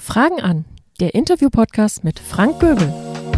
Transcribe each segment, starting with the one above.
Fragen an, der Interview-Podcast mit Frank Böbel.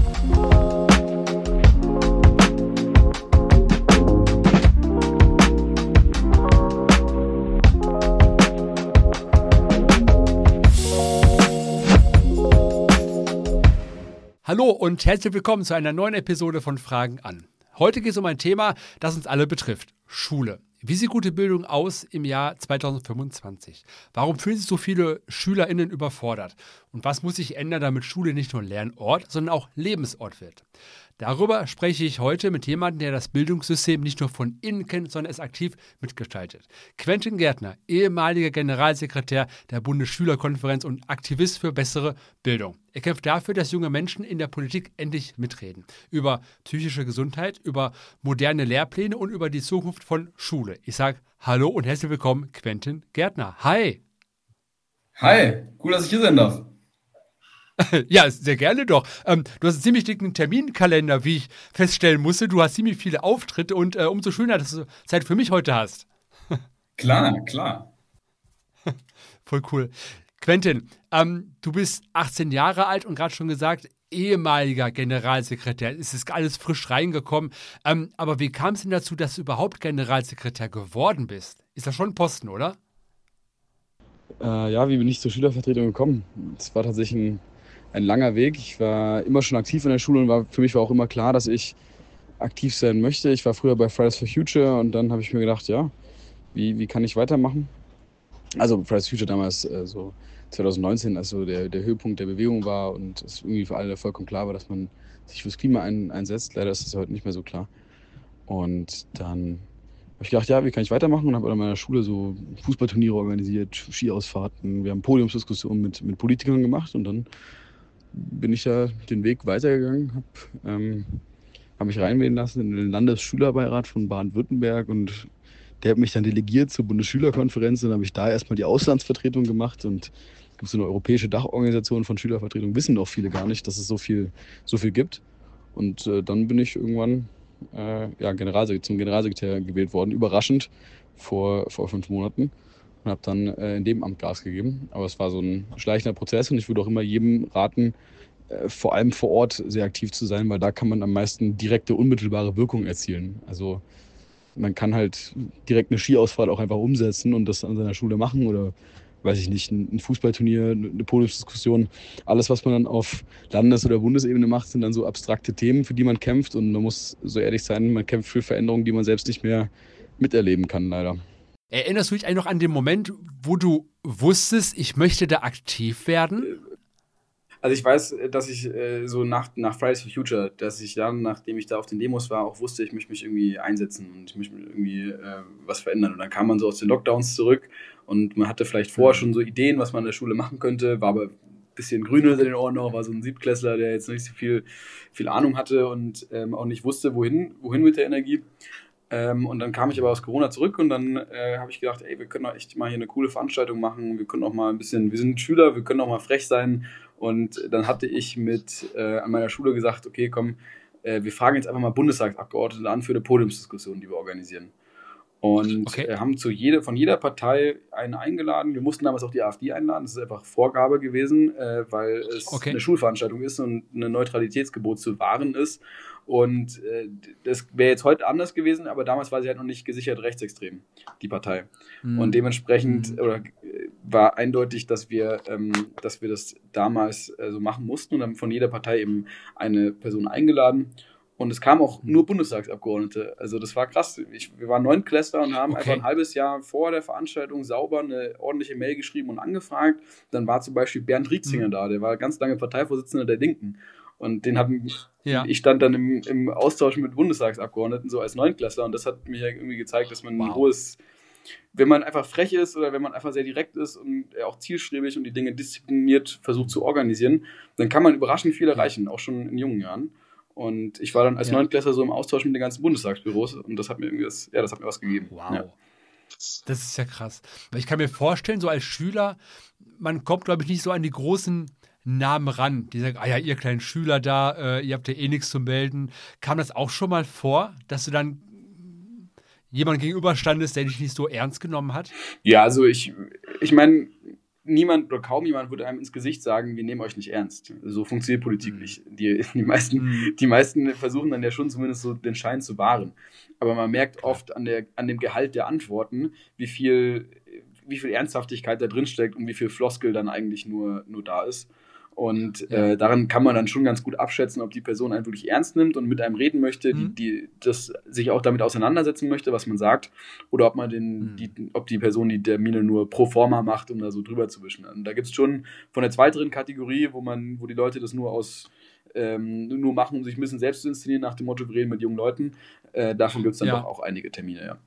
Hallo und herzlich willkommen zu einer neuen Episode von Fragen an. Heute geht es um ein Thema, das uns alle betrifft: Schule. Wie sieht gute Bildung aus im Jahr 2025? Warum fühlen sich so viele SchülerInnen überfordert? Und was muss sich ändern, damit Schule nicht nur Lernort, sondern auch Lebensort wird? Darüber spreche ich heute mit jemandem, der das Bildungssystem nicht nur von innen kennt, sondern es aktiv mitgestaltet. Quentin Gärtner, ehemaliger Generalsekretär der Bundesschülerkonferenz und Aktivist für bessere Bildung. Er kämpft dafür, dass junge Menschen in der Politik endlich mitreden. Über psychische Gesundheit, über moderne Lehrpläne und über die Zukunft von Schule. Ich sage Hallo und herzlich willkommen, Quentin Gärtner. Hi! Hi, cool, dass ich hier sein darf. Ja, sehr gerne doch. Du hast einen ziemlich dicken Terminkalender, wie ich feststellen musste. Du hast ziemlich viele Auftritte und umso schöner, dass du Zeit für mich heute hast. Klar. Voll cool. Quentin, du bist 18 Jahre alt und gerade schon gesagt, ehemaliger Generalsekretär. Es ist alles frisch reingekommen. Aber wie kam es denn dazu, dass du überhaupt Generalsekretär geworden bist? Ist das schon ein Posten, oder? Wie bin ich zur Schülervertretung gekommen? Es war tatsächlich ein langer Weg. Ich war immer schon aktiv in der Schule und für mich war auch immer klar, dass ich aktiv sein möchte. Ich war früher bei Fridays for Future und dann habe ich mir gedacht, wie kann ich weitermachen? Also Fridays for Future damals so 2019, als so der Höhepunkt der Bewegung war und es irgendwie für alle vollkommen klar war, dass man sich fürs Klima einsetzt. Leider ist das heute nicht mehr so klar. Und dann habe ich gedacht, wie kann ich weitermachen? Und habe an meiner Schule so Fußballturniere organisiert, Skiausfahrten. Wir haben Podiumsdiskussionen mit Politikern gemacht und dann bin ich da den Weg weitergegangen, habe mich reinwählen lassen in den Landesschülerbeirat von Baden-Württemberg und der hat mich dann delegiert zur Bundesschülerkonferenz. Dann habe ich da erstmal die Auslandsvertretung gemacht und es gibt so eine europäische Dachorganisation von Schülervertretung, wissen auch viele gar nicht, dass es so viel gibt. Und dann bin ich irgendwann zum Generalsekretär gewählt worden, überraschend vor 5 Monaten. Und habe dann in dem Amt Gas gegeben. Aber es war so ein schleichender Prozess und ich würde auch immer jedem raten, vor allem vor Ort sehr aktiv zu sein, weil da kann man am meisten direkte, unmittelbare Wirkung erzielen. Also man kann halt direkt eine Skiausfahrt auch einfach umsetzen und das an seiner Schule machen oder, weiß ich nicht, ein Fußballturnier, eine Podiumsdiskussion. Alles, was man dann auf Landes- oder Bundesebene macht, sind dann so abstrakte Themen, für die man kämpft. Und man muss so ehrlich sein, man kämpft für Veränderungen, die man selbst nicht mehr miterleben kann, leider. Erinnerst du dich eigentlich noch an den Moment, wo du wusstest, ich möchte da aktiv werden? Also ich weiß, dass ich so nach Fridays for Future, dass ich dann, nachdem ich da auf den Demos war, auch wusste, ich möchte mich irgendwie einsetzen und ich möchte irgendwie was verändern. Und dann kam man so aus den Lockdowns zurück und man hatte vielleicht vorher schon so Ideen, was man in der Schule machen könnte, war aber ein bisschen grün unter den Ohren noch, war so ein Siebtklässler, der jetzt nicht so viel Ahnung hatte und auch nicht wusste, wohin mit der Energie. Und dann kam ich aber aus Corona zurück und dann habe ich gedacht, wir können doch echt mal hier eine coole Veranstaltung machen, wir können auch mal ein bisschen, wir sind Schüler, wir können auch mal frech sein. Und dann hatte ich an meiner Schule gesagt, okay, komm, wir fragen jetzt einfach mal Bundestagsabgeordnete an für eine Podiumsdiskussion, die wir organisieren. Und haben von jeder Partei einen eingeladen. Wir mussten damals auch die AfD einladen, das ist einfach Vorgabe gewesen, weil es eine Schulveranstaltung ist und ein Neutralitätsgebot zu wahren ist. Und das wäre jetzt heute anders gewesen, aber damals war sie halt noch nicht gesichert rechtsextrem, die Partei. Und dementsprechend war eindeutig, dass wir das damals so machen mussten und haben von jeder Partei eben eine Person eingeladen. Und es kamen auch nur Bundestagsabgeordnete. Also das war krass. Wir waren 9. und haben einfach ein halbes Jahr vor der Veranstaltung sauber eine ordentliche Mail geschrieben und angefragt. Dann war zum Beispiel Bernd Rietzinger da, der war ganz lange Parteivorsitzender der Linken. Und ich stand dann im Austausch mit Bundestagsabgeordneten, so als 9. Und das hat mir irgendwie gezeigt, dass man ein hohes, wenn man einfach frech ist oder wenn man einfach sehr direkt ist und auch zielstrebig und die Dinge diszipliniert versucht zu organisieren, dann kann man überraschend viel erreichen, auch schon in jungen Jahren. Und ich war dann als 9. so im Austausch mit den ganzen Bundestagsbüros und das hat mir irgendwie was gegeben. Wow. Ja. Das ist ja krass. Weil ich kann mir vorstellen, so als Schüler, man kommt, glaube ich, nicht so an die großen Namen ran, die sagen, ihr kleinen Schüler da, ihr habt ja eh nichts zu melden. Kam das auch schon mal vor, dass du dann jemand gegenüberstandest, der dich nicht so ernst genommen hat? Ja, also ich meine, niemand oder kaum jemand würde einem ins Gesicht sagen, wir nehmen euch nicht ernst. So funktioniert Politik nicht. Die meisten versuchen dann ja schon zumindest so den Schein zu wahren. Aber man merkt oft an dem Gehalt der Antworten, wie viel Ernsthaftigkeit da drin steckt und wie viel Floskel dann eigentlich nur da ist. Und daran kann man dann schon ganz gut abschätzen, ob die Person einen wirklich ernst nimmt und mit einem reden möchte, die das sich auch damit auseinandersetzen möchte, was man sagt, oder ob man ob die Person die Termine nur pro forma macht, um da so drüber zu wischen. Und da gibt es schon von der zweiteren Kategorie, wo die Leute das nur machen, um sich ein bisschen selbst zu inszenieren, nach dem Motto, wir reden mit jungen Leuten. Davon gibt es dann doch auch einige Termine, ja.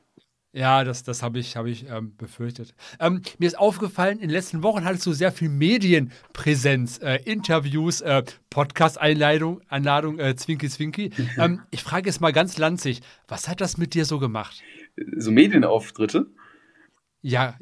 Ja, das habe ich befürchtet. Mir ist aufgefallen, in den letzten Wochen hattest du sehr viel Medienpräsenz, Interviews, Podcast-Einladung, Zwinki Zwinki. Ich frage jetzt mal ganz lanzig, was hat das mit dir so gemacht? So Medienauftritte? Ja.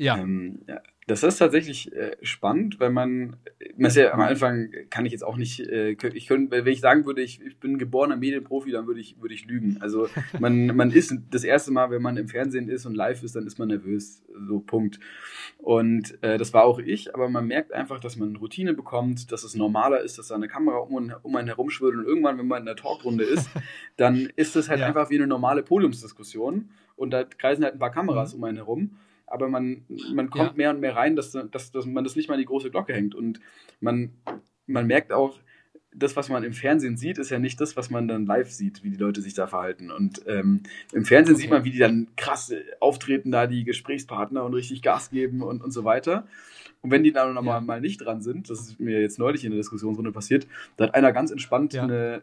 Das ist tatsächlich spannend, weil man ist ja am Anfang, kann ich jetzt auch nicht, wenn ich sagen würde, ich bin geborener Medienprofi, dann würde ich lügen. Also man ist das erste Mal, wenn man im Fernsehen ist und live ist, dann ist man nervös, so Punkt. Und das war auch ich, aber man merkt einfach, dass man Routine bekommt, dass es normaler ist, dass da eine Kamera um einen herumschwirrt und irgendwann, wenn man in der Talkrunde ist, dann ist es halt einfach wie eine normale Podiumsdiskussion und da kreisen halt ein paar Kameras um einen herum. Aber man kommt mehr und mehr rein, dass man das nicht mal in die große Glocke hängt. Und man merkt auch, das, was man im Fernsehen sieht, ist ja nicht das, was man dann live sieht, wie die Leute sich da verhalten. Und im Fernsehen sieht man, wie die dann krass auftreten, da die Gesprächspartner und richtig Gas geben und so weiter. Und wenn die dann mal nicht dran sind, das ist mir jetzt neulich in der Diskussionsrunde passiert, da hat einer ganz entspannt so eine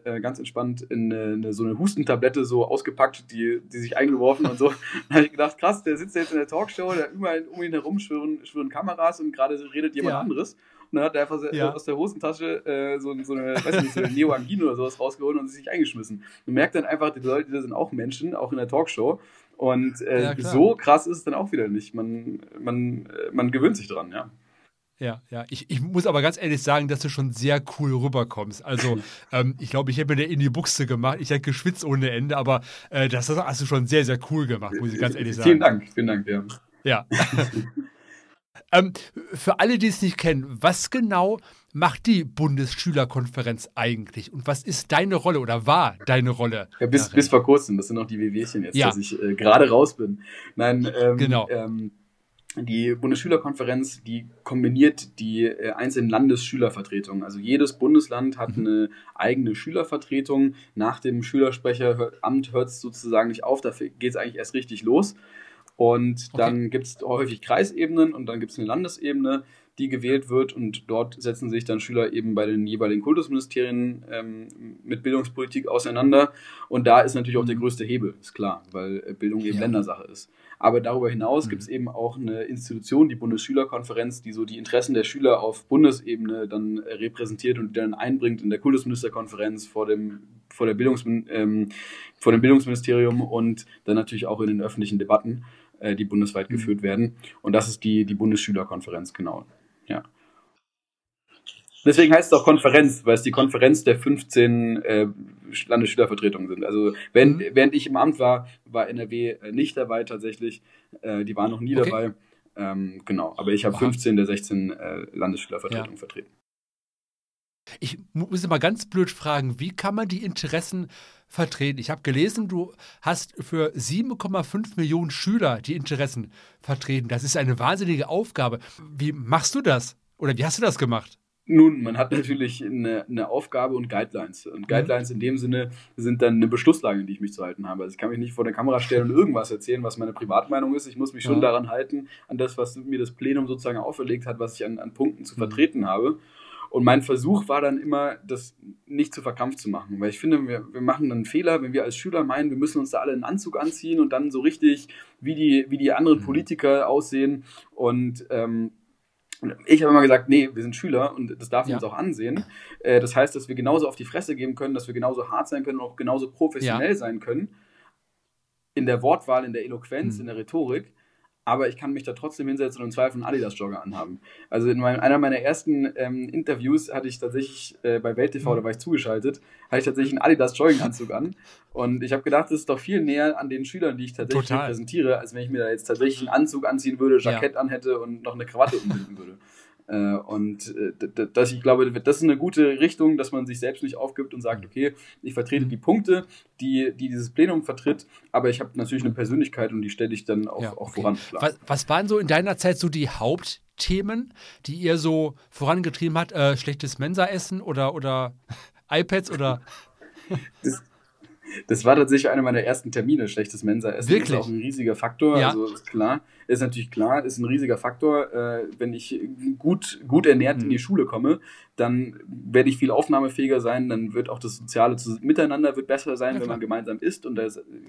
Hustentablette so ausgepackt, die sich eingeworfen und so. Da habe ich gedacht, krass, der sitzt jetzt in der Talkshow, da überall um ihn herum schwirren Kameras und gerade redet jemand anderes. Und dann hat er einfach aus der Hosentasche so eine Neoangin oder sowas rausgeholt und sich eingeschmissen. Man merkt dann einfach, die Leute, die sind auch Menschen, auch in der Talkshow. Und so krass ist es dann auch wieder nicht. Man gewöhnt sich dran, ja. Ja. Ich muss aber ganz ehrlich sagen, dass du schon sehr cool rüberkommst. Also, ich glaube, ich hätte mir da in die Buchse gemacht. Ich hätte geschwitzt ohne Ende, aber das hast du schon sehr, sehr cool gemacht, muss ich ganz ehrlich sagen. Vielen Dank, ja. Für alle, die es nicht kennen, was genau macht die Bundesschülerkonferenz eigentlich? Und was ist deine Rolle oder war deine Rolle? Ja, bis vor kurzem, das sind noch die WWchen jetzt, dass ich gerade raus bin. Nein, genau. Die Bundesschülerkonferenz, die kombiniert die einzelnen Landesschülervertretungen. Also jedes Bundesland hat eine eigene Schülervertretung. Nach dem Schülersprecheramt hört es sozusagen nicht auf, dafür geht es eigentlich erst richtig los. Und dann gibt es häufig Kreisebenen und dann gibt es eine Landesebene, die gewählt wird und dort setzen sich dann Schüler eben bei den jeweiligen Kultusministerien mit Bildungspolitik auseinander. Und da ist natürlich auch der größte Hebel, ist klar, weil Bildung eben Ländersache ist. Aber darüber hinaus gibt es eben auch eine Institution, die Bundesschülerkonferenz, die so die Interessen der Schüler auf Bundesebene dann repräsentiert und die dann einbringt in der Kultusministerkonferenz vor dem Bildungsministerium und dann natürlich auch in den öffentlichen Debatten, die bundesweit geführt werden. Und das ist die Bundesschülerkonferenz, genau. Ja. Deswegen heißt es auch Konferenz, weil es die Konferenz der 15 Landesschülervertretungen sind. Also während ich im Amt war NRW nicht dabei tatsächlich. Die waren noch nie dabei. Genau, aber ich habe 15 der 16 Landesschülervertretungen vertreten. Ich muss mal ganz blöd fragen, wie kann man die Interessen vertreten? Ich habe gelesen, du hast für 7,5 Millionen Schüler die Interessen vertreten. Das ist eine wahnsinnige Aufgabe. Wie machst du das? Oder wie hast du das gemacht? Nun, man hat natürlich eine Aufgabe und Guidelines. Und Guidelines in dem Sinne sind dann eine Beschlusslage, an die ich mich zu halten habe. Also ich kann mich nicht vor der Kamera stellen und irgendwas erzählen, was meine Privatmeinung ist. Ich muss mich schon daran halten, an das, was mir das Plenum sozusagen auferlegt hat, was ich an Punkten zu vertreten habe. Und mein Versuch war dann immer, das nicht zu verkrampft zu machen. Weil ich finde, wir machen dann einen Fehler, wenn wir als Schüler meinen, wir müssen uns da alle einen Anzug anziehen und dann so richtig wie die anderen Politiker aussehen. Und ich habe immer gesagt, nee, wir sind Schüler und das darf man uns auch ansehen. Das heißt, dass wir genauso auf die Fresse geben können, dass wir genauso hart sein können und auch genauso professionell sein können. In der Wortwahl, in der Eloquenz, in der Rhetorik. aber ich kann mich da trotzdem hinsetzen und im Zweifel einen Adidas-Jogger anhaben. Also in einer meiner ersten Interviews hatte ich tatsächlich bei Welt TV, da war ich zugeschaltet, hatte ich tatsächlich einen Adidas-Jogginganzug an. Und ich habe gedacht, das ist doch viel näher an den Schülern, die ich tatsächlich repräsentiere, als wenn ich mir da jetzt tatsächlich einen Anzug anziehen würde, Jackett anhätte und noch eine Krawatte umbinden würde. Ich glaube, das ist eine gute Richtung, dass man sich selbst nicht aufgibt und sagt, okay, ich vertrete die Punkte, die dieses Plenum vertritt, aber ich habe natürlich eine Persönlichkeit und die stelle ich dann auch voran. Was waren so in deiner Zeit so die Hauptthemen, die ihr so vorangetrieben habt? Schlechtes Mensaessen oder iPads oder? Das war tatsächlich einer meiner ersten Termine, schlechtes Mensaessen. Wirklich? Das ist auch ein riesiger Faktor. Ja. Also ist natürlich klar, ist ein riesiger Faktor. Wenn ich gut ernährt in die Schule komme, dann werde ich viel aufnahmefähiger sein, dann wird auch das soziale Miteinander wird besser sein, wenn man gemeinsam isst. Und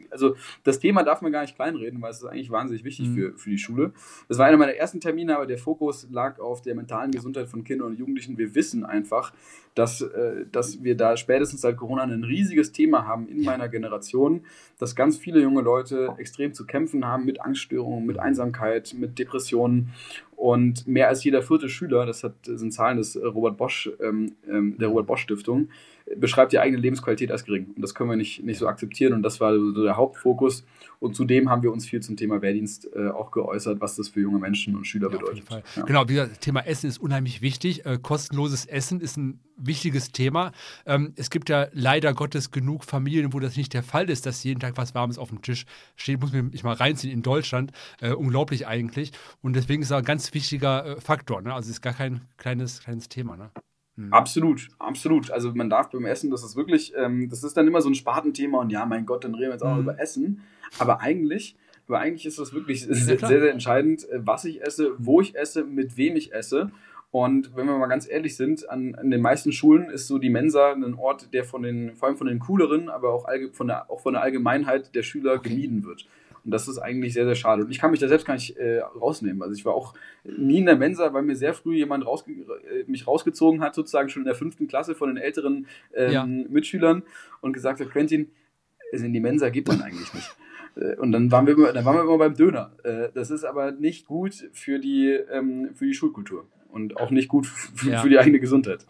das Thema darf man gar nicht kleinreden, weil es ist eigentlich wahnsinnig wichtig für die Schule. Das war einer meiner ersten Termine, aber der Fokus lag auf der mentalen Gesundheit von Kindern und Jugendlichen. Wir wissen einfach, dass wir da spätestens seit Corona ein riesiges Thema haben in meiner Generation, dass ganz viele junge Leute extrem zu kämpfen haben mit Angststörungen, mit Einsamkeit, mit Depressionen. Und mehr als jeder 4. Schüler, das sind Zahlen des der Robert Bosch Stiftung, beschreibt die eigene Lebensqualität als gering. Und das können wir nicht so akzeptieren. Und das war so der Hauptfokus. Und zudem haben wir uns viel zum Thema Wehrdienst auch geäußert, was das für junge Menschen und Schüler bedeutet. Auf jeden Fall. Genau, wie gesagt, das Thema Essen ist unheimlich wichtig. Kostenloses Essen ist ein wichtiges Thema. Es gibt ja leider Gottes genug Familien, wo das nicht der Fall ist, dass jeden Tag was Warmes auf dem Tisch steht. Muss mich mal reinziehen in Deutschland. Unglaublich eigentlich. Und deswegen ist es ein ganz wichtiger Faktor. Ne? Also es ist gar kein kleines Thema. Ne? Absolut. Also man darf beim Essen, das ist wirklich, das ist dann immer so ein Spartenthema und ja, mein Gott, dann reden wir jetzt auch noch über Essen. Aber eigentlich ist das wirklich sehr, sehr entscheidend, was ich esse, wo ich esse, mit wem ich esse. Und wenn wir mal ganz ehrlich sind, an den meisten Schulen ist so die Mensa ein Ort, der vor allem von den cooleren, aber auch von der Allgemeinheit der Schüler gemieden wird. Und das ist eigentlich sehr, sehr schade. Und ich kann mich da selbst gar nicht rausnehmen. Also ich war auch nie in der Mensa, weil mir sehr früh jemand mich rausgezogen hat, sozusagen schon in der 5. Klasse von den älteren Mitschülern und gesagt hat, Quentin, in die Mensa geht man eigentlich nicht. Und dann waren wir immer beim Döner. Das ist aber nicht gut für die Schulkultur und auch nicht gut für die eigene Gesundheit.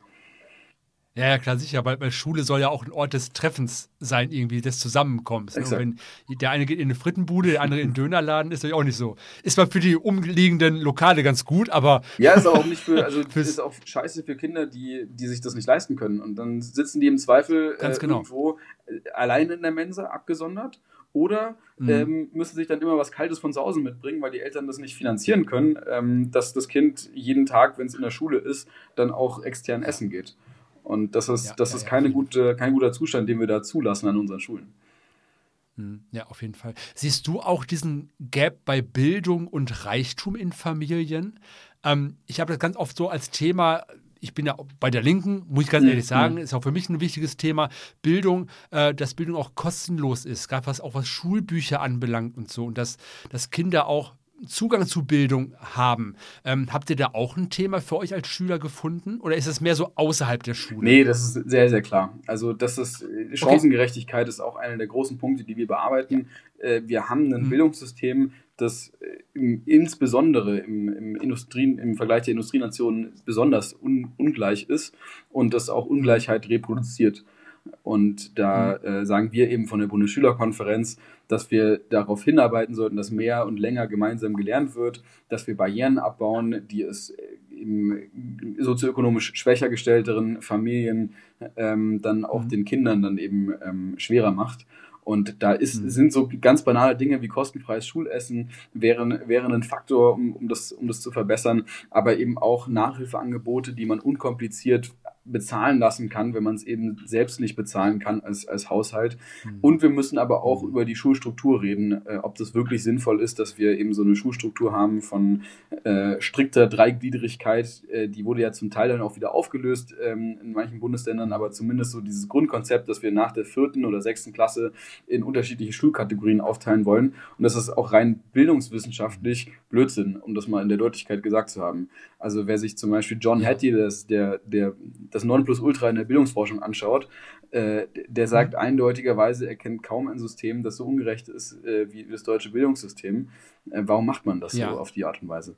Ja, klar, sicher, weil Schule soll ja auch ein Ort des Treffens sein, irgendwie des Zusammenkommens. Ne? Wenn der eine geht in eine Frittenbude, der andere in einen Dönerladen, ist das auch nicht so. Ist mal für die umliegenden Lokale ganz gut, aber... Ja, ist auch nicht ist auch scheiße für Kinder, die sich das nicht leisten können. Und dann sitzen die im Zweifel irgendwo alleine in der Mensa, abgesondert. Oder müssen sich dann immer was Kaltes von zu Hause mitbringen, weil die Eltern das nicht finanzieren können, dass das Kind jeden Tag, wenn es in der Schule ist, dann auch extern essen geht. Und das ist kein guter Zustand, den wir da zulassen an unseren Schulen. Ja, auf jeden Fall. Siehst du auch diesen Gap bei Bildung und Reichtum in Familien? Ich habe das ganz oft so als Thema, ich bin ja bei der Linken, muss ich ganz ehrlich sagen, ist auch für mich ein wichtiges Thema, Bildung, dass Bildung auch kostenlos ist, gerade was Schulbücher anbelangt und so. Und dass Kinder auch Zugang zu Bildung haben. Habt ihr da auch ein Thema für euch als Schüler gefunden? Oder ist es mehr so außerhalb der Schule? Nee, das ist sehr, sehr klar. Also Chancengerechtigkeit ist auch einer der großen Punkte, die wir bearbeiten. Wir haben ein Bildungssystem, das insbesondere im Vergleich der Industrienationen besonders ungleich ist und das auch Ungleichheit reproduziert. Und da sagen wir eben von der Bundesschülerkonferenz, dass wir darauf hinarbeiten sollten, dass mehr und länger gemeinsam gelernt wird, dass wir Barrieren abbauen, die es im sozioökonomisch schwächer gestellteren Familien dann auch den Kindern dann eben schwerer macht. Und da sind so ganz banale Dinge wie kostenfreies Schulessen wären ein Faktor, um das zu verbessern, aber eben auch Nachhilfeangebote, die man unkompliziert bezahlen lassen kann, wenn man es eben selbst nicht bezahlen kann als Haushalt. Und wir müssen aber auch über die Schulstruktur reden, ob das wirklich sinnvoll ist, dass wir eben so eine Schulstruktur haben von strikter Dreigliedrigkeit. Die wurde ja zum Teil dann auch wieder aufgelöst in manchen Bundesländern, aber zumindest so dieses Grundkonzept, dass wir nach der 4. oder 6. Klasse in unterschiedliche Schulkategorien aufteilen wollen. Und das ist auch rein bildungswissenschaftlich Blödsinn, um das mal in der Deutlichkeit gesagt zu haben. Also wer sich zum Beispiel John Hattie, das das Nonplusultra in der Bildungsforschung anschaut, der sagt eindeutigerweise, er kennt kaum ein System, das so ungerecht ist wie das deutsche Bildungssystem. Warum macht man das so auf die Art und Weise?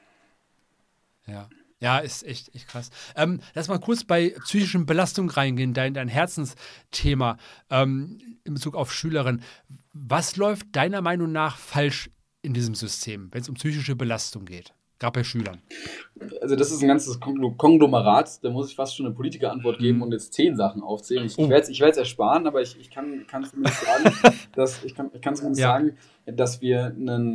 Ja. Ja, ist echt krass. Lass mal kurz bei psychischen Belastungen reingehen, dein Herzensthema in Bezug auf Schülerinnen. Was läuft deiner Meinung nach falsch in diesem System, wenn es um psychische Belastung geht, gerade bei Schülern? Also das ist ein ganzes Konglomerat, da muss ich fast schon eine Politikerantwort geben und jetzt 10 Sachen aufzählen. Ich werde es ersparen, aber ich kann zumindest sagen, dass wir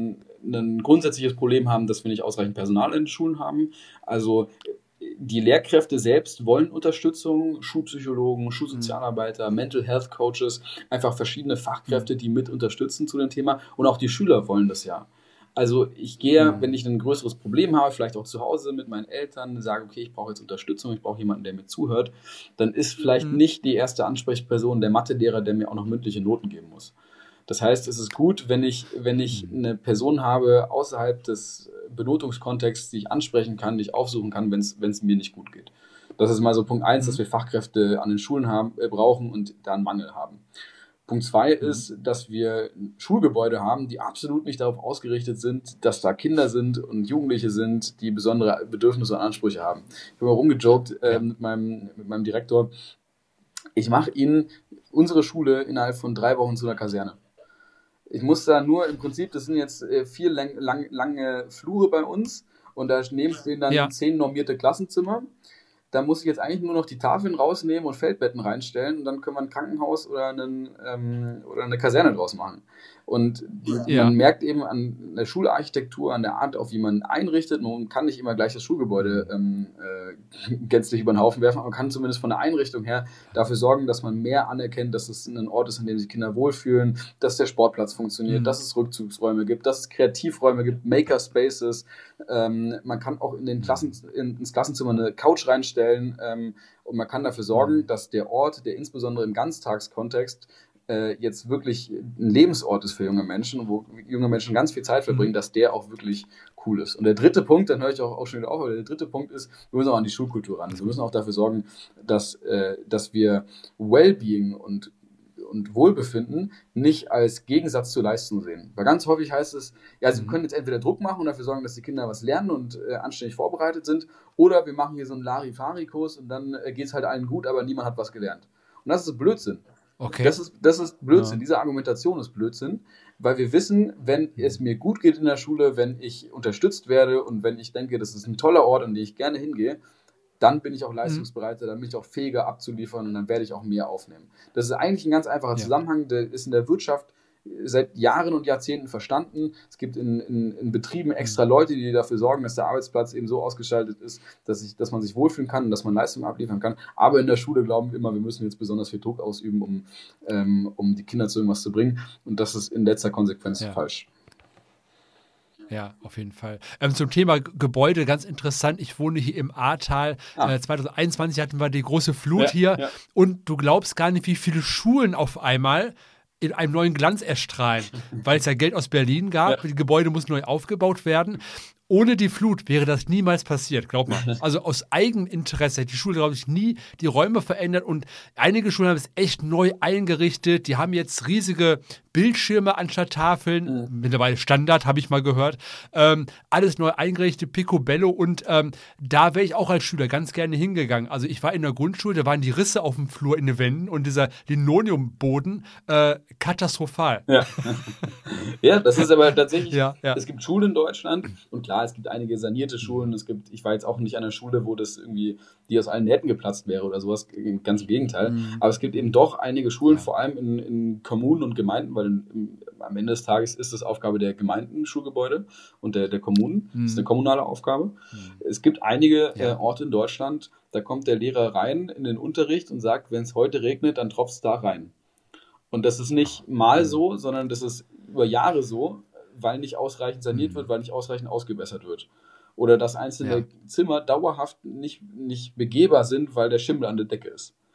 ein grundsätzliches Problem haben, dass wir nicht ausreichend Personal in den Schulen haben. Also die Lehrkräfte selbst wollen Unterstützung, Schulpsychologen, Schulsozialarbeiter, Mental Health Coaches, einfach verschiedene Fachkräfte, die mit unterstützen zu dem Thema, und auch die Schüler wollen das ja. Also ich gehe, wenn ich ein größeres Problem habe, vielleicht auch zu Hause mit meinen Eltern, sage, okay, ich brauche jetzt Unterstützung, ich brauche jemanden, der mir zuhört, dann ist vielleicht nicht die erste Ansprechperson der Mathelehrer, der mir auch noch mündliche Noten geben muss. Das heißt, es ist gut, wenn ich eine Person habe außerhalb des Benotungskontexts, die ich ansprechen kann, die ich aufsuchen kann, wenn es mir nicht gut geht. Das ist mal so Punkt 1, dass wir Fachkräfte an den Schulen brauchen und da einen Mangel haben. Punkt 2 ist, dass wir Schulgebäude haben, die absolut nicht darauf ausgerichtet sind, dass da Kinder sind und Jugendliche sind, die besondere Bedürfnisse und Ansprüche haben. Ich habe mal rumgejoked mit meinem Direktor. Ich mache Ihnen unsere Schule innerhalb von 3 Wochen zu einer Kaserne. Ich muss da nur, im Prinzip, das sind jetzt 4 lange Flure bei uns und daneben stehen dann 10 normierte Klassenzimmer. Da muss ich jetzt eigentlich nur noch die Tafeln rausnehmen und Feldbetten reinstellen und dann können wir ein Krankenhaus oder eine Kaserne draus machen. Und man merkt eben an der Schularchitektur, an der Art, auf wie man einrichtet, man kann nicht immer gleich das Schulgebäude gänzlich über den Haufen werfen, aber man kann zumindest von der Einrichtung her dafür sorgen, dass man mehr anerkennt, dass es ein Ort ist, an dem sich Kinder wohlfühlen, dass der Sportplatz funktioniert, dass es Rückzugsräume gibt, dass es Kreativräume gibt, Makerspaces. Man kann auch ins Klassenzimmer eine Couch reinstellen und man kann dafür sorgen, dass der Ort, der insbesondere im Ganztagskontext jetzt wirklich ein Lebensort ist für junge Menschen, wo junge Menschen ganz viel Zeit verbringen, dass der auch wirklich cool ist. Und der dritte Punkt, dann höre ich auch schon wieder auf, aber der dritte Punkt ist, wir müssen auch an die Schulkultur ran. Wir müssen auch dafür sorgen, dass wir Wellbeing und Wohlbefinden nicht als Gegensatz zur Leistung sehen. Weil ganz häufig heißt es, ja, Sie können jetzt entweder Druck machen und dafür sorgen, dass die Kinder was lernen und anständig vorbereitet sind, oder wir machen hier so einen Larifari-Kurs und dann geht es halt allen gut, aber niemand hat was gelernt. Und das ist Blödsinn. Okay. Das ist Blödsinn. Diese Argumentation ist Blödsinn, weil wir wissen, wenn es mir gut geht in der Schule, wenn ich unterstützt werde und wenn ich denke, das ist ein toller Ort, an den ich gerne hingehe, dann bin ich auch leistungsbereiter, dann bin ich auch fähiger abzuliefern und dann werde ich auch mehr aufnehmen. Das ist eigentlich ein ganz einfacher Zusammenhang, der ist in der Wirtschaft seit Jahren und Jahrzehnten verstanden. Es gibt in Betrieben extra Leute, die dafür sorgen, dass der Arbeitsplatz eben so ausgestaltet ist, dass man sich wohlfühlen kann und dass man Leistung abliefern kann. Aber in der Schule glauben wir immer, wir müssen jetzt besonders viel Druck ausüben, um die Kinder zu irgendwas zu bringen. Und das ist in letzter Konsequenz falsch. Ja, auf jeden Fall. Zum Thema Gebäude, ganz interessant. Ich wohne hier im Ahrtal. 2021 hatten wir die große Flut hier. Ja. Und du glaubst gar nicht, wie viele Schulen auf einmal in einem neuen Glanz erstrahlen, weil es ja Geld aus Berlin gab. Ja. Die Gebäude mussten neu aufgebaut werden. Ohne die Flut wäre das niemals passiert, glaub mal. Also aus Eigeninteresse hat die Schule, glaube ich, nie die Räume verändert und einige Schulen haben es echt neu eingerichtet. Die haben jetzt riesige Bildschirme anstatt Tafeln, mittlerweile Standard, habe ich mal gehört. Alles neu eingerichtet, Picobello und da wäre ich auch als Schüler ganz gerne hingegangen. Also ich war in der Grundschule, da waren die Risse auf dem Flur in den Wänden und dieser Linoleumboden katastrophal. Ja. Ja, das ist aber tatsächlich, es gibt Schulen in Deutschland und klar, es gibt einige sanierte Schulen, ich war jetzt auch nicht an einer Schule, wo das irgendwie, die aus allen Nähten geplatzt wäre oder sowas, ganz im Gegenteil, aber es gibt eben doch einige Schulen, vor allem in Kommunen und Gemeinden, weil am Ende des Tages ist es Aufgabe der Gemeinden, Schulgebäude und der Kommunen, das ist eine kommunale Aufgabe. Es gibt einige Orte in Deutschland, da kommt der Lehrer rein in den Unterricht und sagt, wenn es heute regnet, dann tropft es da rein. Und das ist nicht mal so, sondern das ist über Jahre so, weil nicht ausreichend saniert wird, weil nicht ausreichend ausgebessert wird. Oder dass einzelne Zimmer dauerhaft nicht begehbar sind, weil der Schimmel an der Decke ist.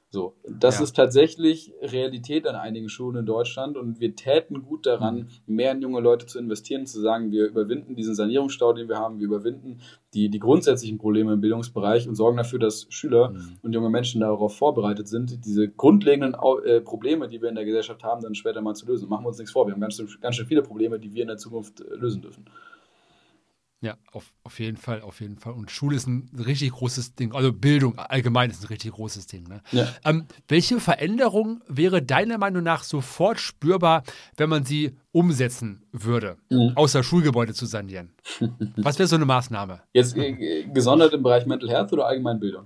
So, das Ja. ist tatsächlich Realität an einigen Schulen in Deutschland und wir täten gut daran, mehr in junge Leute zu investieren, zu sagen, wir überwinden diesen Sanierungsstau, den wir haben, wir überwinden die grundsätzlichen Probleme im Bildungsbereich und sorgen dafür, dass Schüler und junge Menschen darauf vorbereitet sind, diese grundlegenden Probleme, die wir in der Gesellschaft haben, dann später mal zu lösen. Machen wir uns nichts vor, wir haben ganz schön viele Probleme, die wir in der Zukunft lösen dürfen. Ja, auf jeden Fall, auf jeden Fall. Und Schule ist ein richtig großes Ding, also Bildung allgemein ist ein richtig großes Ding. Ne? Ja. Welche Veränderung wäre deiner Meinung nach sofort spürbar, wenn man sie umsetzen würde, außer Schulgebäude zu sanieren? Was wäre so eine Maßnahme? Jetzt gesondert im Bereich Mental Health oder allgemein Bildung?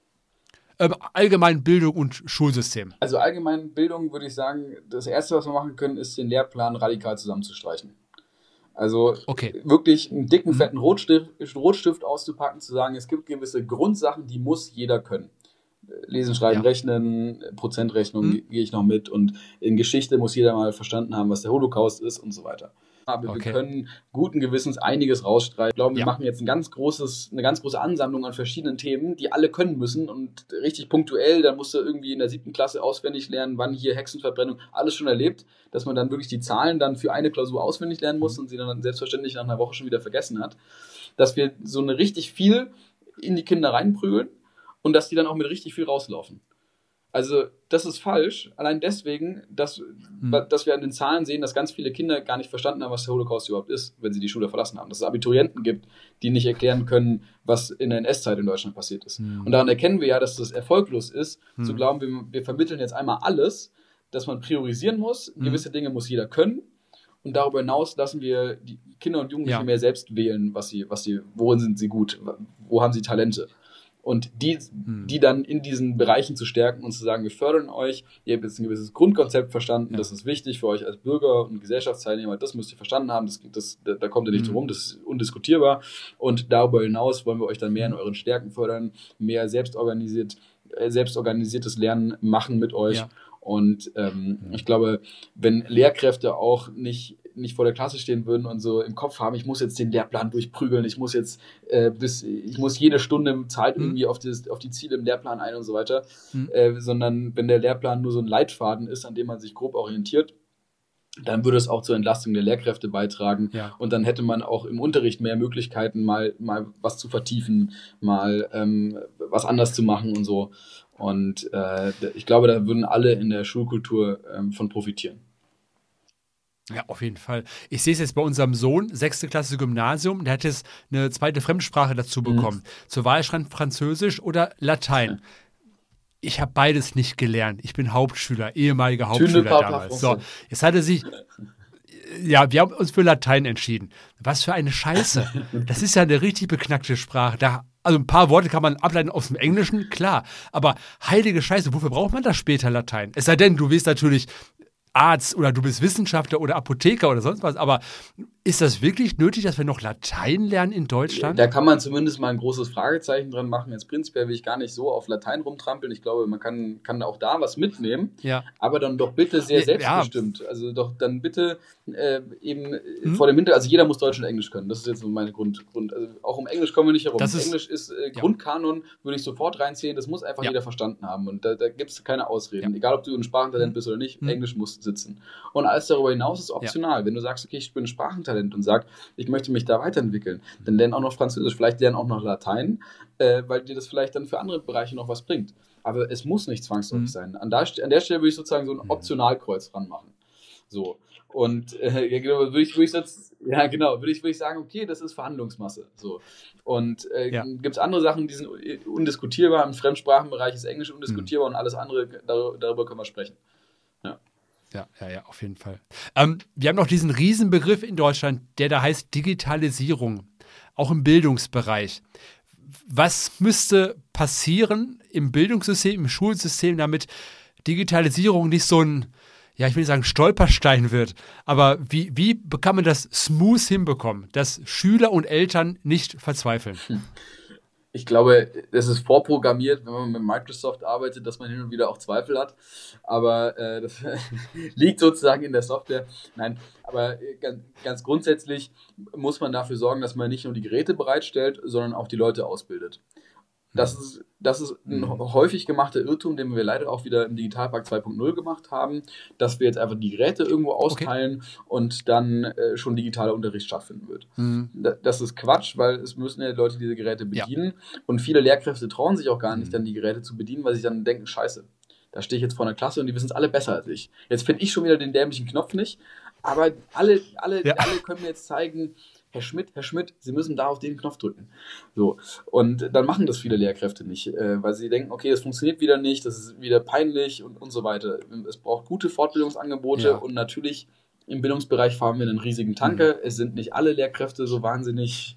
Allgemein Bildung und Schulsystem. Also allgemein Bildung würde ich sagen, das Erste, was wir machen können, ist den Lehrplan radikal zusammenzustreichen. Also wirklich einen dicken, fetten Rotstift auszupacken, zu sagen, es gibt gewisse Grundsachen, die muss jeder können. Lesen, Schreiben, Rechnen, Prozentrechnung gehe ich noch mit und in Geschichte muss jeder mal verstanden haben, was der Holocaust ist und so weiter. Aber wir können guten Gewissens einiges rausstreichen. Ich glaube, wir machen jetzt eine ganz große Ansammlung an verschiedenen Themen, die alle können müssen und richtig punktuell, dann musst du irgendwie in der 7. Klasse auswendig lernen, wann hier Hexenverbrennung, alles schon erlebt, dass man dann wirklich die Zahlen dann für eine Klausur auswendig lernen muss und sie dann selbstverständlich nach einer Woche schon wieder vergessen hat. Dass wir so eine richtig viel in die Kinder reinprügeln und dass die dann auch mit richtig viel rauslaufen. Also das ist falsch, allein deswegen, dass wir an den Zahlen sehen, dass ganz viele Kinder gar nicht verstanden haben, was der Holocaust überhaupt ist, wenn sie die Schule verlassen haben. Dass es Abiturienten gibt, die nicht erklären können, was in der NS-Zeit in Deutschland passiert ist. Und daran erkennen wir ja, dass das erfolglos ist, zu glauben, wir vermitteln jetzt einmal alles, dass man priorisieren muss, gewisse Dinge muss jeder können und darüber hinaus lassen wir die Kinder und Jugendliche mehr selbst wählen, worin sind sie gut, wo haben sie Talente. Und die dann in diesen Bereichen zu stärken und zu sagen, wir fördern euch, ihr habt jetzt ein gewisses Grundkonzept verstanden, das ist wichtig für euch als Bürger und Gesellschaftsteilnehmer, das müsst ihr verstanden haben, da kommt ihr nicht drum rum, das ist undiskutierbar. Und darüber hinaus wollen wir euch dann mehr in euren Stärken fördern, mehr selbstorganisiertes Lernen machen mit euch. Ja. Und ich glaube, wenn Lehrkräfte auch nicht vor der Klasse stehen würden und so im Kopf haben, ich muss jetzt den Lehrplan durchprügeln, ich muss jetzt ich muss jede Stunde Zeit irgendwie auf die Ziele im Lehrplan ein und so weiter, sondern wenn der Lehrplan nur so ein Leitfaden ist, an dem man sich grob orientiert, dann würde es auch zur Entlastung der Lehrkräfte beitragen. Ja. Und dann hätte man auch im Unterricht mehr Möglichkeiten, mal was zu vertiefen, mal was anders zu machen und so. Und ich glaube, da würden alle in der Schulkultur von profitieren. Ja, auf jeden Fall. Ich sehe es jetzt bei unserem Sohn, 6. Klasse Gymnasium, der hat jetzt eine zweite Fremdsprache dazu bekommen. Zur Wahl stand Französisch oder Latein. Ich habe beides nicht gelernt. Ich bin Hauptschüler, ehemaliger Hauptschüler damals. So, jetzt hat er sich, wir haben uns für Latein entschieden. Was für eine Scheiße. Das ist ja eine richtig beknackte Sprache. Also ein paar Worte kann man ableiten aus dem Englischen, klar. Aber heilige Scheiße, wofür braucht man das später Latein? Es sei denn, du willst natürlich Arzt oder du bist Wissenschaftler oder Apotheker oder sonst was, aber ist das wirklich nötig, dass wir noch Latein lernen in Deutschland? Da kann man zumindest mal ein großes Fragezeichen dran machen. Jetzt prinzipiell will ich gar nicht so auf Latein rumtrampeln. Ich glaube, man kann auch da was mitnehmen, aber dann doch bitte sehr selbstbestimmt. Also doch dann bitte eben vor dem Hintergrund, also jeder muss Deutsch und Englisch können. Das ist jetzt so meine Grund. Also auch um Englisch kommen wir nicht herum. Englisch ist Grundkanon, würde ich sofort reinziehen. Das muss einfach jeder verstanden haben und da gibt es keine Ausreden. Egal, ob du ein Sprachentalent bist oder nicht, Englisch muss sitzen. Und alles darüber hinaus ist optional. Wenn du sagst, okay, ich bin ein Sprachentalent und sagst, ich möchte mich da weiterentwellen, dann lern auch noch Französisch, vielleicht lern auch noch Latein, weil dir das vielleicht dann für andere Bereiche noch was bringt. Aber es muss nicht zwangsläufig sein. An der Stelle würde ich sozusagen so ein Optionalkreuz ranmachen. So. Und würde ich sagen, okay, das ist Verhandlungsmasse. So. Und gibt es andere Sachen, die sind undiskutierbar. Im Fremdsprachenbereich ist Englisch undiskutierbar und alles andere, darüber können wir sprechen. Ja, auf jeden Fall. Wir haben noch diesen Riesenbegriff in Deutschland, der da heißt Digitalisierung, auch im Bildungsbereich. Was müsste passieren im Bildungssystem, im Schulsystem, damit Digitalisierung nicht so ein, ich will nicht sagen Stolperstein wird, aber wie kann man das smooth hinbekommen, dass Schüler und Eltern nicht verzweifeln? Ich glaube, es ist vorprogrammiert, wenn man mit Microsoft arbeitet, dass man hin und wieder auch Zweifel hat. Aber das liegt sozusagen in der Software. Nein, aber ganz grundsätzlich muss man dafür sorgen, dass man nicht nur die Geräte bereitstellt, sondern auch die Leute ausbildet. Das ist ein häufig gemachter Irrtum, den wir leider auch wieder im Digitalpakt 2.0 gemacht haben, dass wir jetzt einfach die Geräte irgendwo austeilen und dann schon digitaler Unterricht stattfinden wird. Das ist Quatsch, weil es müssen ja Leute diese Geräte bedienen und viele Lehrkräfte trauen sich auch gar nicht, dann die Geräte zu bedienen, weil sie dann denken, scheiße, da stehe ich jetzt vor einer Klasse und die wissen es alle besser als ich. Jetzt finde ich schon wieder den dämlichen Knopf nicht, aber alle können mir jetzt zeigen, Herr Schmidt, Sie müssen da auf den Knopf drücken. So. Und dann machen das viele Lehrkräfte nicht, weil sie denken, okay, das funktioniert wieder nicht, das ist wieder peinlich und so weiter. Es braucht gute Fortbildungsangebote und natürlich im Bildungsbereich fahren wir einen riesigen Tanker. Es sind nicht alle Lehrkräfte so wahnsinnig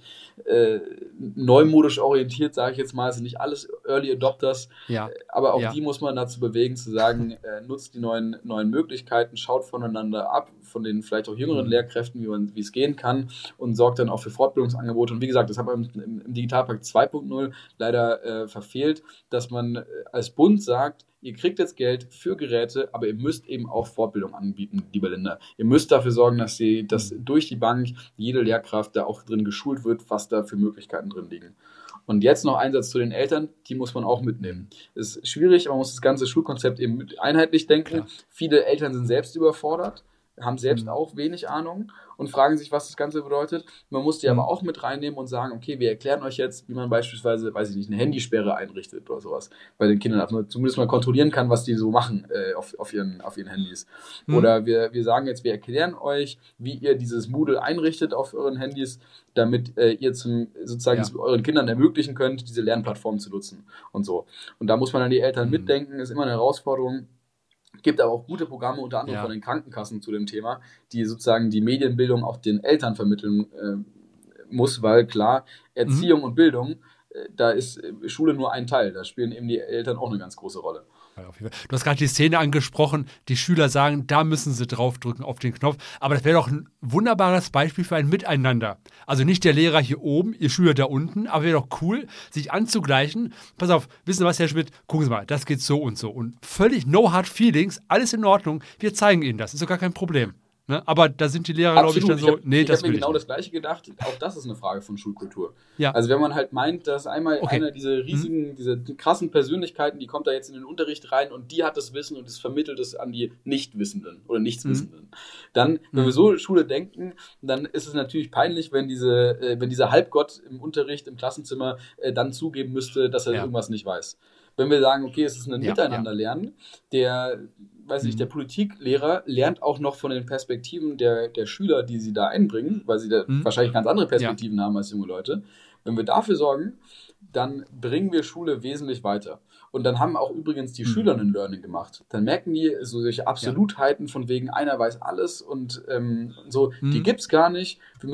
neumodisch orientiert, sage ich jetzt mal. Es sind nicht alles Early Adopters, aber auch die muss man dazu bewegen, zu sagen, nutzt die neuen Möglichkeiten, schaut voneinander ab, von den vielleicht auch jüngeren Lehrkräften, wie es gehen kann und sorgt dann auch für Fortbildungsangebote. Und wie gesagt, das haben wir im Digitalpakt 2.0 leider verfehlt, dass man als Bund sagt, ihr kriegt jetzt Geld für Geräte, aber ihr müsst eben auch Fortbildung anbieten, liebe Länder. Ihr müsst dafür sorgen, dass durch die Bank jede Lehrkraft da auch drin geschult wird, was da für Möglichkeiten drin liegen. Und jetzt noch ein Satz zu den Eltern, die muss man auch mitnehmen. Es ist schwierig, man muss das ganze Schulkonzept eben einheitlich denken. Klar. Viele Eltern sind selbst überfordert, haben selbst auch wenig Ahnung und fragen sich, was das Ganze bedeutet. Man muss die aber auch mit reinnehmen und sagen, okay, wir erklären euch jetzt, wie man beispielsweise, weiß ich nicht, eine Handysperre einrichtet oder sowas bei den Kindern, dass man zumindest mal kontrollieren kann, was die so machen auf ihren Handys. Oder wir sagen jetzt, wir erklären euch, wie ihr dieses Moodle einrichtet auf euren Handys, damit ihr sozusagen euren Kindern ermöglichen könnt, diese Lernplattform zu nutzen und so. Und da muss man dann die Eltern mitdenken, ist immer eine Herausforderung. Gibt aber auch gute Programme, unter anderem von den Krankenkassen zu dem Thema, die sozusagen die Medienbildung auch den Eltern vermitteln muss, weil klar, Erziehung und Bildung, da ist Schule nur ein Teil, da spielen eben die Eltern auch eine ganz große Rolle. Du hast gerade die Szene angesprochen, die Schüler sagen, da müssen sie draufdrücken auf den Knopf, aber das wäre doch ein wunderbares Beispiel für ein Miteinander. Also nicht der Lehrer hier oben, ihr Schüler da unten, aber wäre doch cool, sich anzugleichen. Pass auf, wissen Sie was, Herr Schmidt, gucken Sie mal, das geht so und so und völlig no hard feelings, alles in Ordnung, wir zeigen Ihnen das, ist doch gar kein Problem. Ne? Aber da sind die Lehrer, glaube ich, dann so, nee, das will ich nicht. Ich habe mir genau das Gleiche gedacht. Auch das ist eine Frage von Schulkultur. Ja. Also wenn man halt meint, dass einer dieser riesigen, diese krassen Persönlichkeiten, die kommt da jetzt in den Unterricht rein und die hat das Wissen und es vermittelt es an die Nichtwissenden oder Nichtswissenden. Dann, wenn wir so Schule denken, dann ist es natürlich peinlich, wenn dieser Halbgott im Unterricht, im Klassenzimmer dann zugeben müsste, dass er irgendwas nicht weiß. Wenn wir sagen, okay, es ist ein Miteinanderlernen, der Politiklehrer lernt auch noch von den Perspektiven der Schüler, die sie da einbringen, weil sie da wahrscheinlich ganz andere Perspektiven haben als junge Leute. Wenn wir dafür sorgen, dann bringen wir Schule wesentlich weiter. Und dann haben auch übrigens die Schüler ein Learning gemacht. Dann merken die solche Absolutheiten von wegen, einer weiß alles und so, die gibt's gar nicht. Wir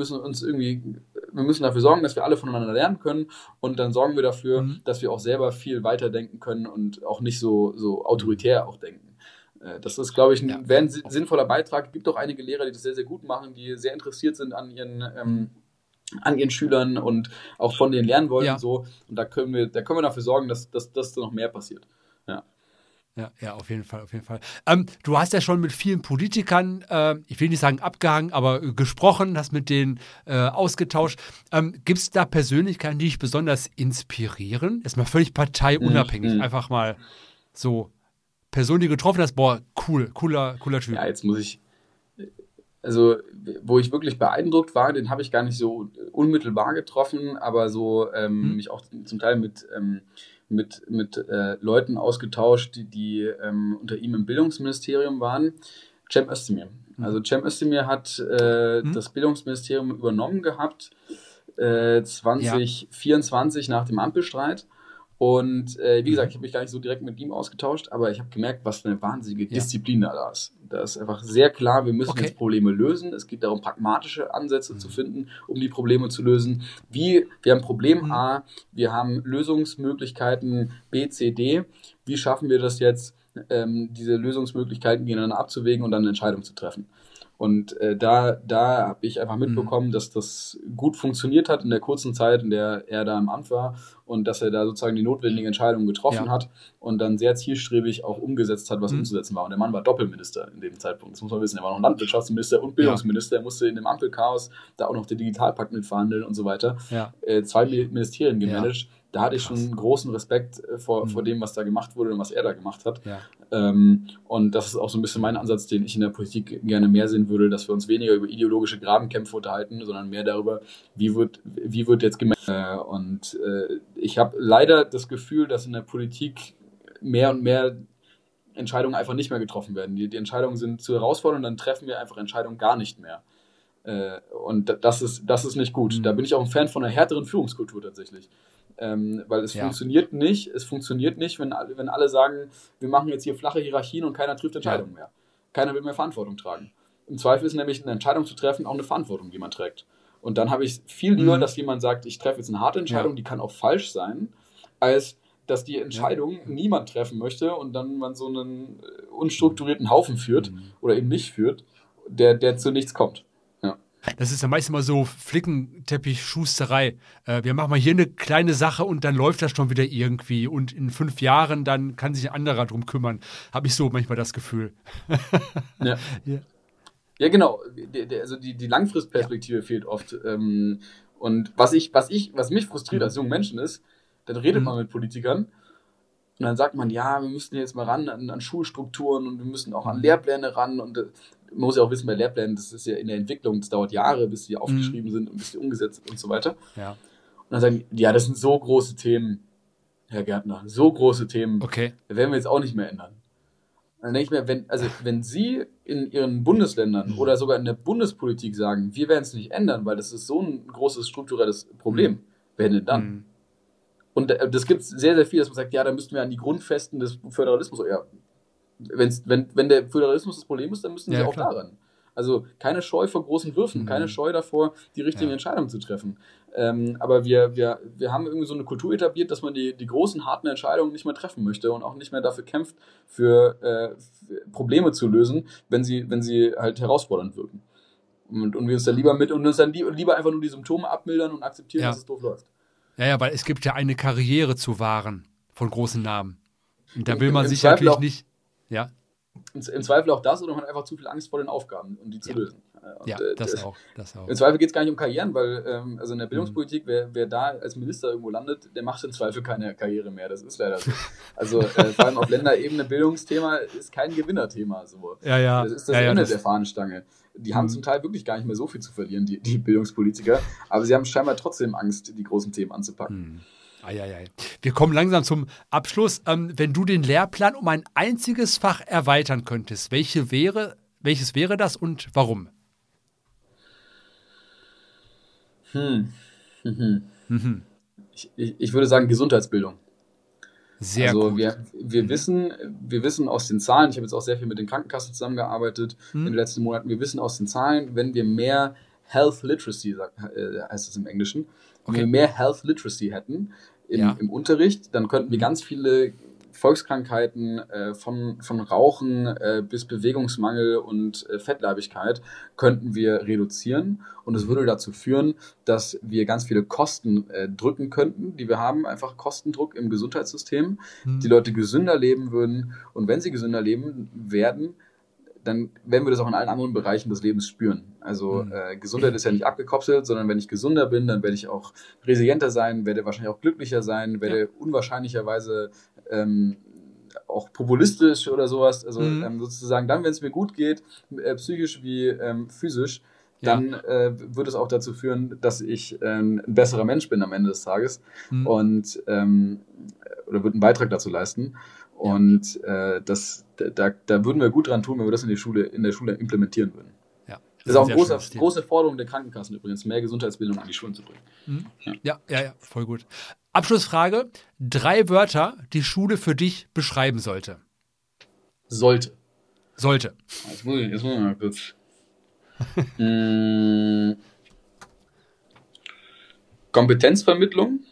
müssen dafür sorgen, dass wir alle voneinander lernen können und dann sorgen wir dafür, dass wir auch selber viel weiter denken können und auch nicht so autoritär auch denken. Das ist, glaube ich, ein sinnvoller Beitrag. Es gibt auch einige Lehrer, die das sehr, sehr gut machen, die sehr interessiert sind an ihren Schülern und auch von denen lernen wollen und so. Und da können wir dafür sorgen, dass noch mehr passiert. Ja, auf jeden Fall. Du hast ja schon mit vielen Politikern, ich will nicht sagen abgehangen, aber gesprochen, hast mit denen ausgetauscht. Gibt es da Persönlichkeiten, die dich besonders inspirieren? Ist mal völlig parteiunabhängig, einfach mal so Person, die getroffen hast, boah, cooler Typ. Ja, jetzt muss ich, also wo ich wirklich beeindruckt war, den habe ich gar nicht so unmittelbar getroffen, aber so mich auch zum Teil mit Leuten ausgetauscht, die unter ihm im Bildungsministerium waren. Cem Özdemir. Also Cem Özdemir hat das Bildungsministerium übernommen gehabt, 2024 nach dem Ampelstreit. Und wie gesagt, ich habe mich gar nicht so direkt mit ihm ausgetauscht, aber ich habe gemerkt, was für eine wahnsinnige Disziplin da ist. Da ist einfach sehr klar, wir müssen jetzt Probleme lösen. Es geht darum, pragmatische Ansätze zu finden, um die Probleme zu lösen. Wir haben Problem A, wir haben Lösungsmöglichkeiten B, C, D. Wie schaffen wir das jetzt, diese Lösungsmöglichkeiten gegeneinander abzuwägen und dann eine Entscheidung zu treffen? Und da habe ich einfach mitbekommen, dass das gut funktioniert hat in der kurzen Zeit, in der er da im Amt war. und dass er da sozusagen die notwendigen Entscheidungen getroffen hat und dann sehr zielstrebig auch umgesetzt hat, was umzusetzen war. Und der Mann war Doppelminister in dem Zeitpunkt, das muss man wissen. Er war noch Landwirtschaftsminister und Bildungsminister. Er musste in dem Ampelchaos da auch noch den Digitalpakt mitverhandeln und so weiter. 2 Ministerien gemanagt. Da hatte ich schon großen Respekt vor dem, was da gemacht wurde und was er da gemacht hat. Und das ist auch so ein bisschen mein Ansatz, den ich in der Politik gerne mehr sehen würde, dass wir uns weniger über ideologische Grabenkämpfe unterhalten, sondern mehr darüber, wie wird jetzt gemanagt. Ich habe leider das Gefühl, dass in der Politik mehr und mehr Entscheidungen einfach nicht mehr getroffen werden. Die Entscheidungen sind zu herausfordernd, dann treffen wir einfach Entscheidungen gar nicht mehr. Und das ist nicht gut. Da bin ich auch ein Fan von einer härteren Führungskultur tatsächlich. Weil es funktioniert nicht, wenn alle sagen, wir machen jetzt hier flache Hierarchien und keiner trifft Entscheidungen mehr. Keiner will mehr Verantwortung tragen. Im Zweifel ist nämlich eine Entscheidung zu treffen auch eine Verantwortung, die man trägt. Und dann habe ich viel lieber, dass jemand sagt, ich treffe jetzt eine harte Entscheidung, die kann auch falsch sein, als dass die Entscheidung niemand treffen möchte und dann man so einen unstrukturierten Haufen führt oder eben nicht führt, der zu nichts kommt. Das ist ja meistens mal so Flickenteppich-Schusterei. Wir machen mal hier eine kleine Sache und dann läuft das schon wieder irgendwie. Und in 5 Jahren dann kann sich ein anderer drum kümmern. Habe ich so manchmal das Gefühl. Ja, genau. Also die Langfristperspektive fehlt oft. Und was mich frustriert als junger Menschen ist, dann redet man mit Politikern und dann sagt man, ja, wir müssen jetzt mal ran an Schulstrukturen und wir müssen auch an Lehrpläne ran und man muss ja auch wissen, bei Lehrplänen, das ist ja in der Entwicklung, das dauert Jahre, bis die aufgeschrieben sind und bis die umgesetzt sind und so weiter. Und dann sagen die, ja, das sind so große Themen, Herr Gärtner, so große Themen, da werden wir jetzt auch nicht mehr ändern. Und dann denke ich mir, wenn Sie in Ihren Bundesländern oder sogar in der Bundespolitik sagen, wir werden es nicht ändern, weil das ist so ein großes strukturelles Problem, wer denn dann? Und das gibt es sehr, sehr viel, dass man sagt, ja, da müssten wir an die Grundfesten des Föderalismus, wenn der Föderalismus das Problem ist, dann müssen sie auch daran. Also keine Scheu vor großen Würfen, keine Scheu davor, die richtigen Entscheidungen zu treffen. Aber wir haben irgendwie so eine Kultur etabliert, dass man die großen, harten Entscheidungen nicht mehr treffen möchte und auch nicht mehr dafür kämpft, für Probleme zu lösen, wenn sie halt herausfordernd wirken. Und wir uns dann lieber einfach nur die Symptome abmildern und akzeptieren, dass es doof läuft. Ja, weil es gibt ja eine Karriere zu wahren von großen Namen. Und da will man sich natürlich nicht... Ja. Im Zweifel auch das, oder man hat einfach zu viel Angst vor den Aufgaben, um die zu lösen. Das auch. Im Zweifel geht es gar nicht um Karrieren, weil also in der Bildungspolitik, wer da als Minister irgendwo landet, der macht im Zweifel keine Karriere mehr. Das ist leider so. Also vor allem auf Länderebene Bildungsthema ist kein Gewinnerthema. So. Das ist das Ende der Fahnenstange. Die haben zum Teil wirklich gar nicht mehr so viel zu verlieren, die Bildungspolitiker, aber sie haben scheinbar trotzdem Angst, die großen Themen anzupacken. Wir kommen langsam zum Abschluss. Wenn du den Lehrplan um ein einziges Fach erweitern könntest, welches wäre das und warum? Ich würde sagen Gesundheitsbildung. Sehr gut. Wir wissen aus den Zahlen, ich habe jetzt auch sehr viel mit den Krankenkassen zusammengearbeitet in den letzten Monaten, wir wissen aus den Zahlen, wenn wir mehr Health Literacy, heißt es im Englischen, wenn wir mehr Health Literacy hätten im Unterricht, dann könnten wir ganz viele Volkskrankheiten von Rauchen bis Bewegungsmangel und Fettleibigkeit könnten wir reduzieren und es würde dazu führen, dass wir ganz viele Kosten drücken könnten, die wir haben, einfach Kostendruck im Gesundheitssystem, die Leute gesünder leben würden und wenn sie gesünder leben werden, dann werden wir das auch in allen anderen Bereichen des Lebens spüren. Also Gesundheit ist ja nicht abgekapselt, sondern wenn ich gesünder bin, dann werde ich auch resilienter sein, werde wahrscheinlich auch glücklicher sein, werde unwahrscheinlicherweise auch populistisch oder sowas. Also sozusagen dann, wenn es mir gut geht, psychisch wie physisch, dann wird es auch dazu führen, dass ich ein besserer Mensch bin am Ende des Tages und oder wird einen Beitrag dazu leisten. Und da würden wir gut dran tun, wenn wir das in der Schule implementieren würden. Das ist auch eine große Forderung der Krankenkassen übrigens, mehr Gesundheitsbildung an die Schulen zu bringen. Ja, voll gut. Abschlussfrage: 3 Wörter, die Schule für dich beschreiben sollte. Sollte. Jetzt muss ich mal kurz. Kompetenzvermittlung.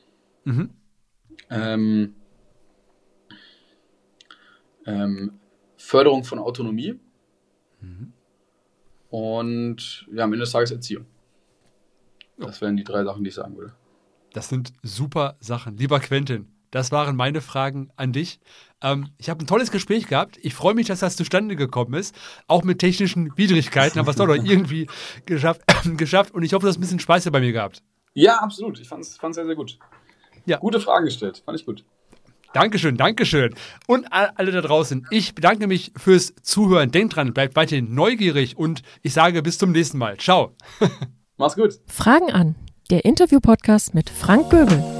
Förderung von Autonomie und am Ende des Tages Erziehung. Das wären die 3 Sachen, die ich sagen würde. Das sind super Sachen. Lieber Quentin, das waren meine Fragen an dich. Ich habe ein tolles Gespräch gehabt. Ich freue mich, dass das zustande gekommen ist. Auch mit technischen Widrigkeiten, aber es doch noch irgendwie geschafft. Und ich hoffe, du hast ein bisschen Spaß hier bei mir gehabt. Ja, absolut. Ich fand's sehr, sehr gut. Ja. Gute Fragen gestellt. Fand ich gut. Dankeschön. Und alle da draußen, ich bedanke mich fürs Zuhören. Denkt dran, bleibt weiterhin neugierig und ich sage bis zum nächsten Mal. Ciao. Mach's gut. Fragen an. Der Interview-Podcast mit Frank Göbel.